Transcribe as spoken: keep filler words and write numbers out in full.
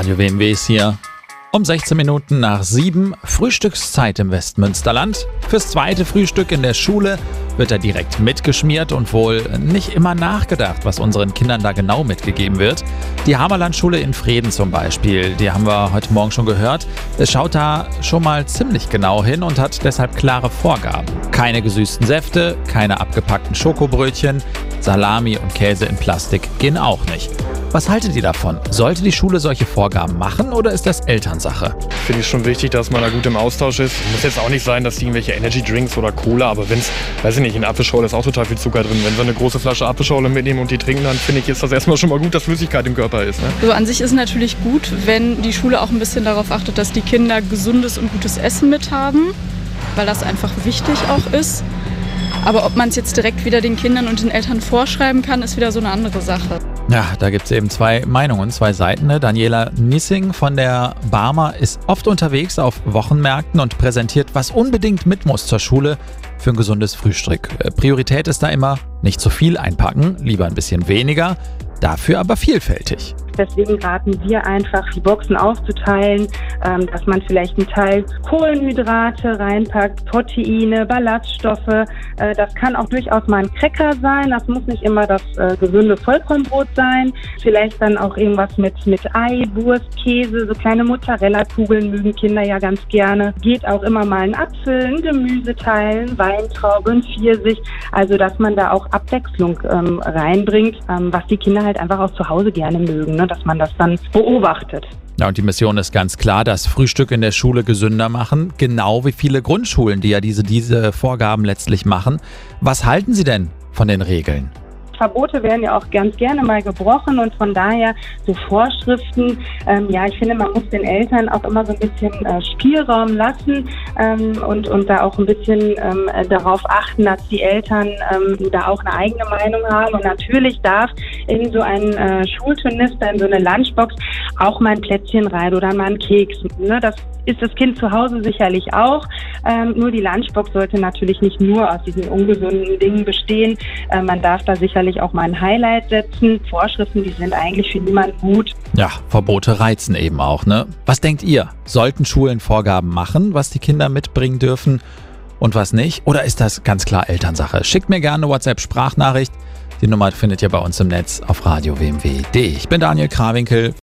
Radio W M W ist hier. Um sechzehn Minuten nach sieben, Frühstückszeit im Westmünsterland. Fürs zweite Frühstück in der Schule wird da direkt mitgeschmiert und wohl nicht immer nachgedacht, was unseren Kindern da genau mitgegeben wird. Die Hamerlandschule in Vreden zum Beispiel, die haben wir heute Morgen schon gehört, schaut da schon mal ziemlich genau hin und hat deshalb klare Vorgaben. Keine gesüßten Säfte, keine abgepackten Schokobrötchen, Salami und Käse in Plastik gehen auch nicht. Was haltet ihr davon? Sollte die Schule solche Vorgaben machen oder ist das Elternsache? Finde ich schon wichtig, dass man da gut im Austausch ist. Muss jetzt auch nicht sein, dass die irgendwelche Energy Drinks oder Cola, aber wenn es, weiß ich nicht, in Apfelschorle ist auch total viel Zucker drin. Wenn sie eine große Flasche Apfelschorle mitnehmen und die trinken, dann finde ich, ist das erstmal schon mal gut, dass Flüssigkeit im Körper ist. Ne? Also an sich ist natürlich gut, wenn die Schule auch ein bisschen darauf achtet, dass die Kinder gesundes und gutes Essen mit haben, weil das einfach wichtig auch ist. Aber ob man es jetzt direkt wieder den Kindern und den Eltern vorschreiben kann, ist wieder so eine andere Sache. Ja, da gibt es eben zwei Meinungen, zwei Seiten. Ne? Daniela Nissing von der Barmer ist oft unterwegs auf Wochenmärkten und präsentiert, was unbedingt mit muss zur Schule für ein gesundes Frühstück. Priorität ist da immer, nicht zu viel einpacken, lieber ein bisschen weniger, dafür aber vielfältig. Deswegen raten wir einfach, die Boxen aufzuteilen, ähm, dass man vielleicht einen Teil Kohlenhydrate reinpackt, Proteine, Ballaststoffe. Äh, das kann auch durchaus mal ein Cracker sein. Das muss nicht immer das äh, gesunde Vollkornbrot sein. Vielleicht dann auch irgendwas mit, mit Ei, Wurst, Käse, so kleine Mozzarella-Kugeln mögen Kinder ja ganz gerne. Geht auch immer mal ein Apfel, ein Gemüseteil, ein Weintraube, ein Pfirsich. Also dass man da auch Abwechslung ähm, reinbringt, ähm, was die Kinder halt einfach auch zu Hause gerne mögen, ne? Dass man das dann beobachtet. Ja, und die Mission ist ganz klar, das Frühstück in der Schule gesünder machen, genau wie viele Grundschulen, die ja diese, diese Vorgaben letztlich machen. Was halten Sie denn von den Regeln? Verbote werden ja auch ganz gerne mal gebrochen und von daher so Vorschriften, ähm, ja, ich finde, man muss den Eltern auch immer so ein bisschen äh, Spielraum lassen ähm, und, und da auch ein bisschen ähm, darauf achten, dass die Eltern ähm, da auch eine eigene Meinung haben und natürlich darf in so ein äh, Schulturnister, in so eine Lunchbox auch mal ein Plätzchen rein oder mal ein Keks, ne? Das ist das Kind zu Hause sicherlich auch. Ähm, nur die Lunchbox sollte natürlich nicht nur aus diesen ungesunden Dingen bestehen. Äh, man darf da sicherlich auch mal ein Highlight setzen. Vorschriften, die sind eigentlich für niemanden gut. Ja, Verbote reizen eben auch, ne? Was denkt ihr? Sollten Schulen Vorgaben machen, was die Kinder mitbringen dürfen und was nicht? Oder ist das ganz klar Elternsache? Schickt mir gerne eine WhatsApp-Sprachnachricht. Die Nummer findet ihr bei uns im Netz auf radio w m w punkt d e. Ich bin Daniel Krawinkel.